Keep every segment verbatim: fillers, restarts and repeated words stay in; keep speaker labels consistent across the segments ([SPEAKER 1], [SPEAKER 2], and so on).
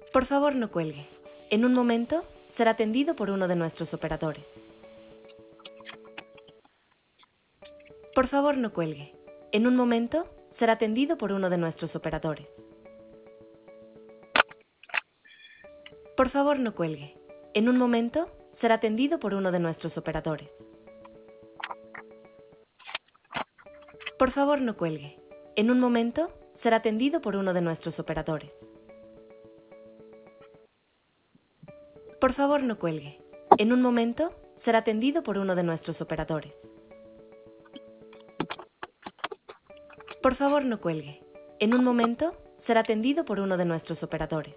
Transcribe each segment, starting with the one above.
[SPEAKER 1] Por favor, no cuelgue. En un momento, será atendido por uno de nuestros operadores. Por favor, no cuelgue. En un momento, será atendido por uno de nuestros operadores. Por favor, no cuelgue. En un momento, será atendido por uno de nuestros operadores. Por favor, no cuelgue. En un momento, será atendido por uno de nuestros operadores. Por favor, no cuelgue. En un momento, será atendido por uno de nuestros operadores. Por favor, no cuelgue. En un momento, será atendido por uno de nuestros operadores.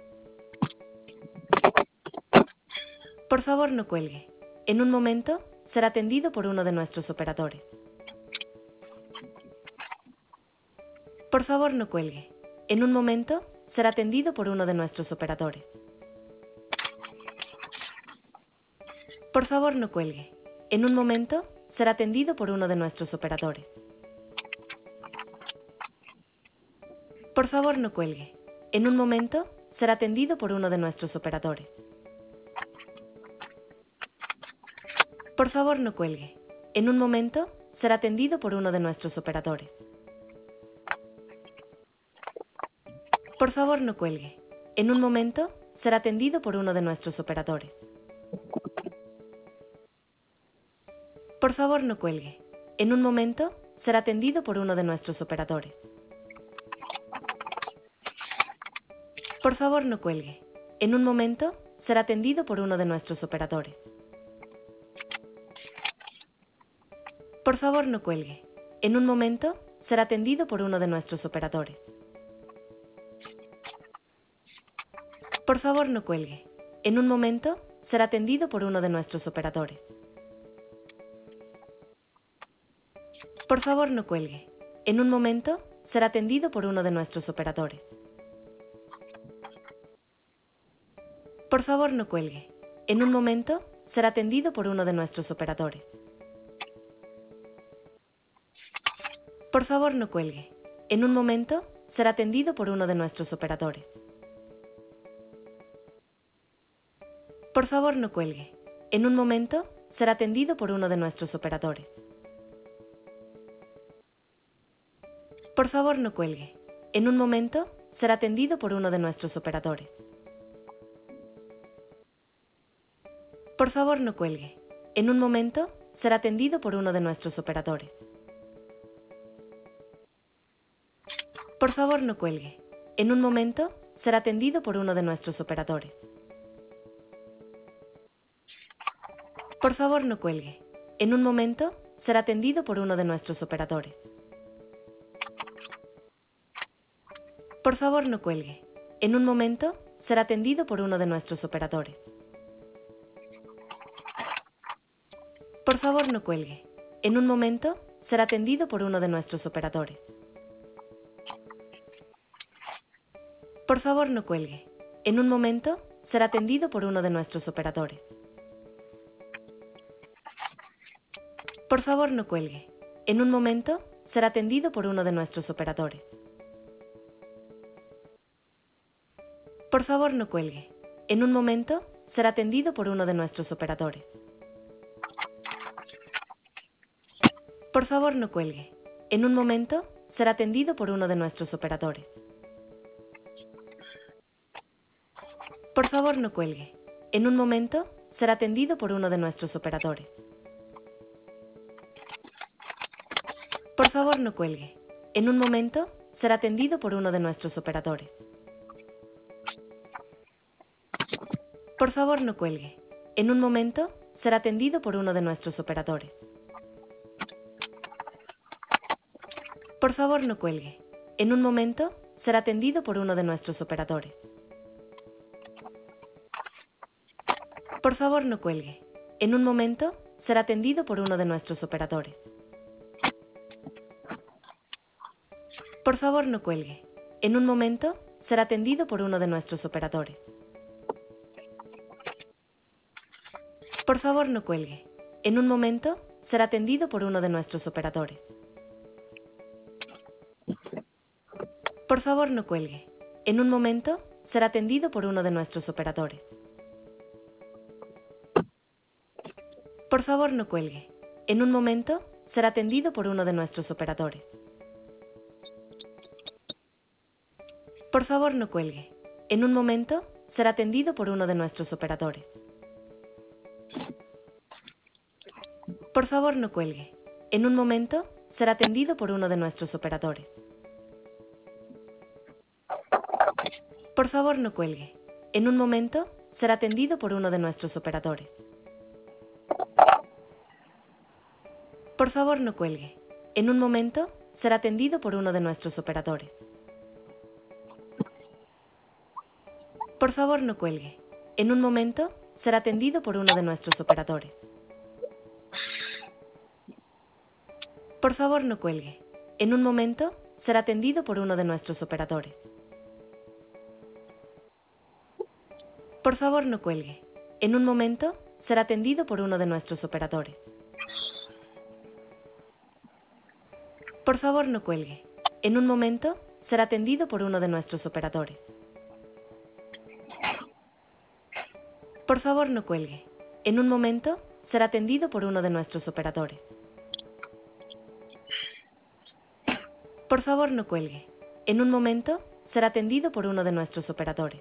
[SPEAKER 1] Por favor, no cuelgue. En un momento, será atendido por uno de nuestros operadores. Por favor, no cuelgue. En un momento, será atendido por uno de nuestros operadores. Por favor, no cuelgue. En un momento, será atendido por uno de nuestros operadores. Por favor, no cuelgue. En un momento, será atendido por uno de nuestros operadores. Por favor, no cuelgue. En un momento, será atendido por uno de nuestros operadores. Por favor, no cuelgue. En un momento, será atendido por uno de nuestros operadores. Por favor, no cuelgue. En un momento, será atendido por uno de nuestros operadores. Por favor, no cuelgue. En un momento, será atendido por uno de nuestros operadores. Por favor, no cuelgue. En un momento, será atendido por uno de nuestros operadores. Por favor, no cuelgue. En un momento, será atendido por uno de nuestros operadores. Por favor, no cuelgue. En un momento, será atendido por uno de nuestros operadores. Por favor, no cuelgue. En un momento, será atendido por uno de nuestros operadores. Por favor, no cuelgue. En un momento, será atendido por uno de nuestros operadores. Por favor, no cuelgue. En un momento, será atendido por uno de nuestros operadores. Por favor, no cuelgue. En un momento, será atendido por uno de nuestros operadores. Por favor, no cuelgue. En un momento, será atendido por uno de nuestros operadores. Por favor, no cuelgue. En un momento, será atendido por uno de nuestros operadores. Por favor, no cuelgue. En un momento, será atendido por uno de nuestros operadores. Por favor, no cuelgue. En un momento, será atendido por uno de nuestros operadores. Por favor, no cuelgue. En un momento, será atendido por uno de nuestros operadores. Por favor, no cuelgue. En un momento, será atendido por uno de nuestros operadores. Por favor, no cuelgue. En un momento, será atendido por uno de nuestros operadores. Por favor, no cuelgue. En un momento, será atendido por uno de nuestros operadores. Por favor, no cuelgue. En un momento, será atendido por uno de nuestros operadores. Por favor, no cuelgue. En un momento, será atendido por uno de nuestros operadores. Por favor, no cuelgue. En un momento, será atendido por uno de nuestros operadores. Por favor, no cuelgue. En un momento, será atendido por uno de nuestros operadores. Por favor, no cuelgue. En un momento, será atendido por uno de nuestros operadores. Por favor, no cuelgue. En un momento, será atendido por uno de nuestros operadores. Por favor, no cuelgue. En un momento, será atendido por uno de nuestros operadores. Por favor, no cuelgue. En un momento, será atendido por uno de nuestros operadores. Por favor, no cuelgue. En un momento, será atendido por uno de nuestros operadores. Por favor, no cuelgue. En un momento, será atendido por uno de nuestros operadores. Por favor, no cuelgue. En un momento, será atendido por uno de nuestros operadores. Por favor, no cuelgue. En un momento, será atendido por uno de nuestros operadores. Por favor, no cuelgue. En un momento, será atendido por uno de nuestros operadores. Por favor, no cuelgue. En un momento, será atendido por uno de nuestros operadores. Por favor, no cuelgue. En un momento, será atendido por uno de nuestros operadores. Por favor, no cuelgue. En un momento, será atendido por uno de nuestros operadores. Por favor, no cuelgue. En un momento, será atendido por uno de nuestros operadores. Por favor, no cuelgue. En un momento, será atendido por uno de nuestros operadores. Por favor, no cuelgue. En un momento, será atendido por uno de nuestros operadores. Por favor, no cuelgue. En un momento, será atendido por uno de nuestros operadores.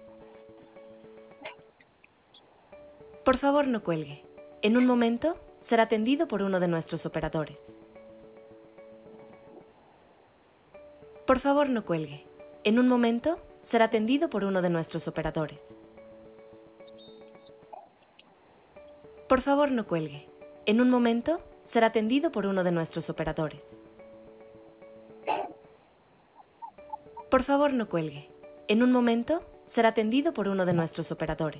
[SPEAKER 1] Por favor, no cuelgue. En un momento, será atendido por uno de nuestros operadores. Por favor, no cuelgue. En un momento, será atendido por uno de nuestros operadores. Por favor, no cuelgue. En un momento, será atendido por uno de nuestros operadores. Por favor, no cuelgue. En un momento, será atendido por uno de nuestros operadores.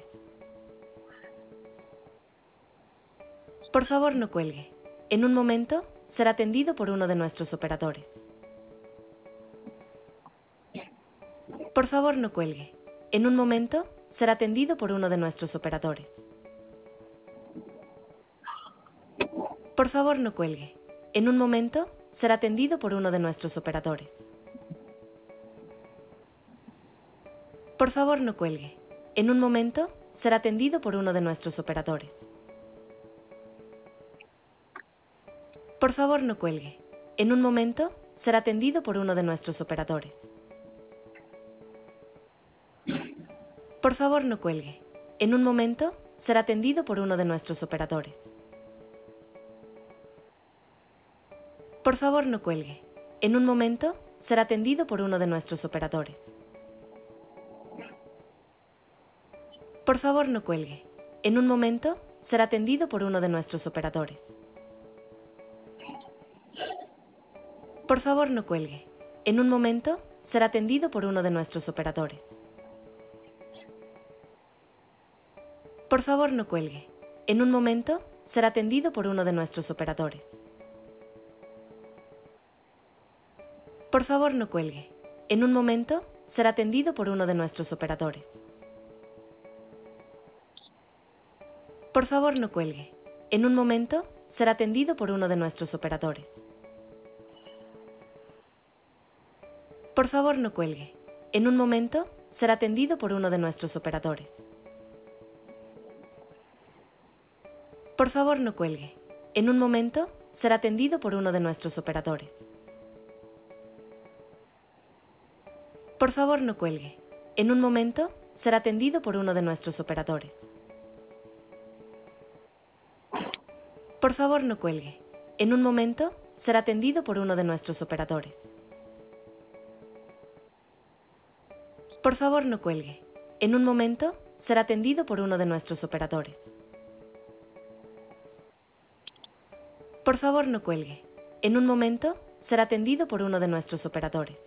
[SPEAKER 1] Por favor, no cuelgue. En un momento, será atendido por uno de nuestros operadores. Por favor, no cuelgue. En un momento, será atendido por uno de nuestros operadores. Por favor, no cuelgue. En un momento, será atendido por uno de nuestros operadores. Por favor, no cuelgue. En un momento, será atendido por uno de nuestros operadores. Por favor, no cuelgue. En un momento, será atendido por uno de nuestros operadores. Por favor, no cuelgue. En un momento, será atendido por uno de nuestros operadores. Por favor, no cuelgue. En un momento, será atendido por uno de nuestros operadores. Por favor, no cuelgue. En un momento, será atendido por uno de nuestros operadores. Por favor, no cuelgue. En un momento, será atendido por uno de nuestros operadores. Por favor, no cuelgue. En un momento, será atendido por uno de nuestros operadores. Por favor, no cuelgue. En un momento, será atendido por uno de nuestros operadores. Por favor, no cuelgue. En un momento, será atendido por uno de nuestros operadores. Por favor, no cuelgue. En un momento, será atendido por uno de nuestros operadores. Por favor, no cuelgue. En un momento, será atendido por uno de nuestros operadores. Por favor, no cuelgue. En un momento, será atendido por uno de nuestros operadores. Por favor, no cuelgue. En un momento, será atendido por uno de nuestros operadores. Por favor, no cuelgue. En un momento, será atendido por uno de nuestros operadores. Por favor, no cuelgue. En un momento, será atendido por uno de nuestros operadores.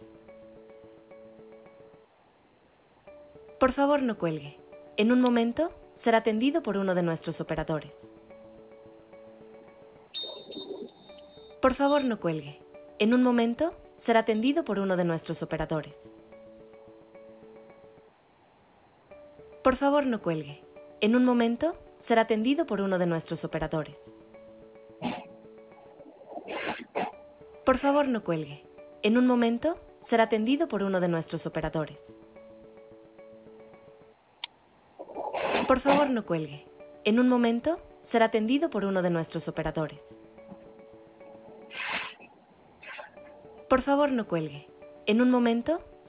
[SPEAKER 1] Por favor, no cuelgue. En un momento, será atendido por uno de nuestros operadores. Por favor, no cuelgue. En un momento, será atendido por uno de nuestros operadores. Por favor, no cuelgue. En un momento, será atendido por uno de nuestros operadores. Por favor, no cuelgue. En un momento, será atendido por uno de nuestros operadores. Por favor, no cuelgue. En un momento, será atendido por uno de nuestros operadores. Por favor, no cuelgue. En un momento,